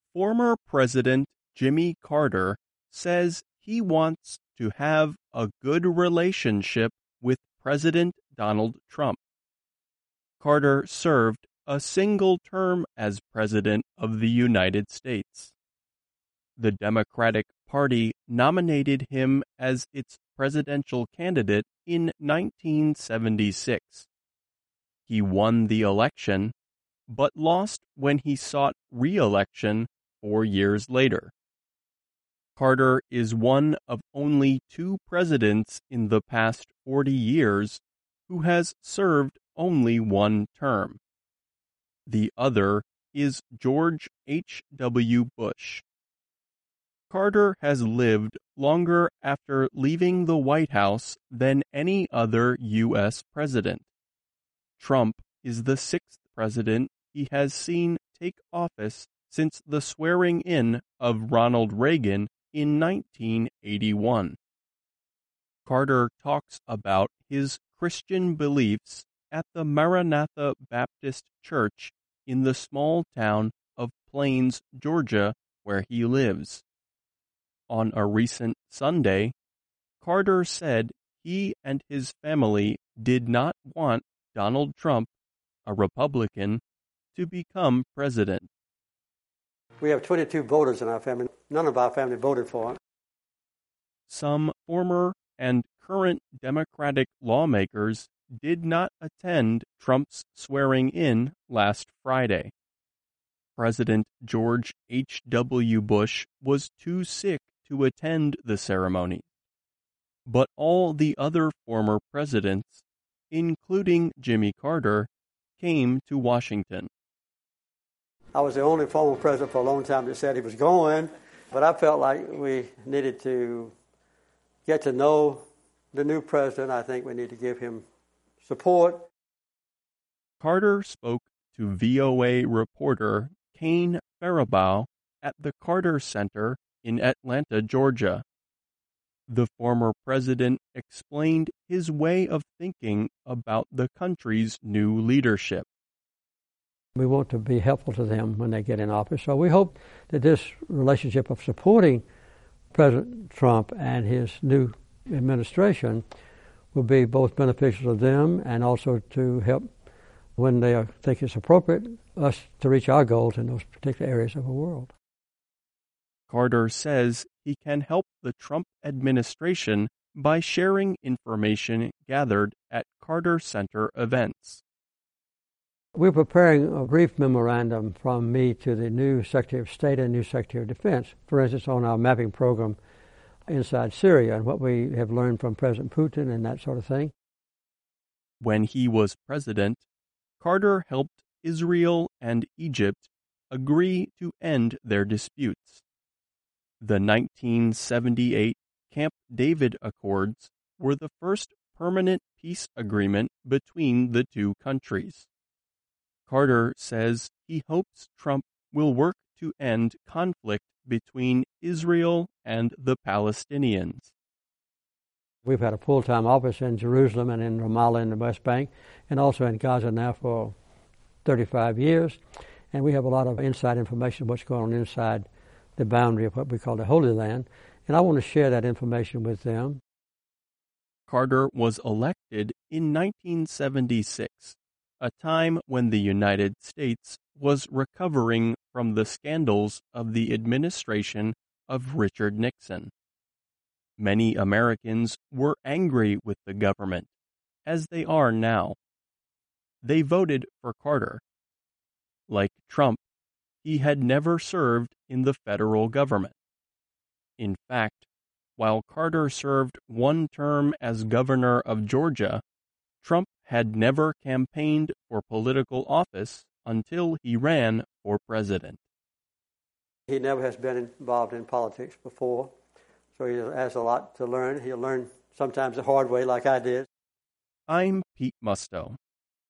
Former President Jimmy Carter says he wants to have a good relationship with President Donald Trump. Carter served a single term as President of the United States. The Democratic Party nominated him as its presidential candidate in 1976. He won the election, but lost when he sought re-election 4 years later. Carter is one of only 2 presidents in the past 40 years who has served only 1 term. The other is George H.W. Bush. Carter has lived longer after leaving the White House than any other U.S. president. Trump is the 6th president he has seen take office since the swearing-in of Ronald Reagan in 1981. Carter talks about his Christian beliefs at the Maranatha Baptist Church in the small town of Plains, Georgia, where he lives. On a recent Sunday, Carter said he and his family did not want Donald Trump, a Republican, to become president. We have 22 voters in our family. None of our family voted for him. Some former and current Democratic lawmakers did not attend Trump's swearing-in last Friday. President George H.W. Bush was too sick to attend the ceremony, but all the other former presidents, including Jimmy Carter, came to Washington. I was the only former president for a long time that said he was going, but I felt like we needed to get to know the new president. I think we need to give him support. Carter spoke to VOA reporter Kane Faribault at the Carter Center in Atlanta, Georgia. The former president explained his way of thinking about the country's new leadership. We want to be helpful to them when they get in office. So we hope that this relationship of supporting President Trump and his new administration will be both beneficial to them and also to help, when they think it's appropriate, us to reach our goals in those particular areas of the world. Carter says he can help the Trump administration by sharing information gathered at Carter Center events. We're preparing a brief memorandum from me to the new Secretary of State and new Secretary of Defense, for instance, on our mapping program inside Syria and what we have learned from President Putin and that sort of thing. When he was president, Carter helped Israel and Egypt agree to end their disputes. The 1978 Camp David Accords were the first permanent peace agreement between the two countries. Carter says he hopes Trump will work to end conflict between Israel and the Palestinians. We've had a full-time office in Jerusalem and in Ramallah in the West Bank, and also in Gaza now for 35 years. And we have a lot of inside information of what's going on inside the boundary of what we call the Holy Land. And I want to share that information with them. Carter was elected in 1976, a time when the United States was recovering from the scandals of the administration of Richard Nixon. Many Americans were angry with the government, as they are now. They voted for Carter. Like Trump, he had never served in the federal government. In fact, while Carter served 1 term as governor of Georgia, Trump had never campaigned for political office until he ran for president. He never has been involved in politics before, so he has a lot to learn. He'll learn sometimes the hard way like I did. I'm Pete Musto.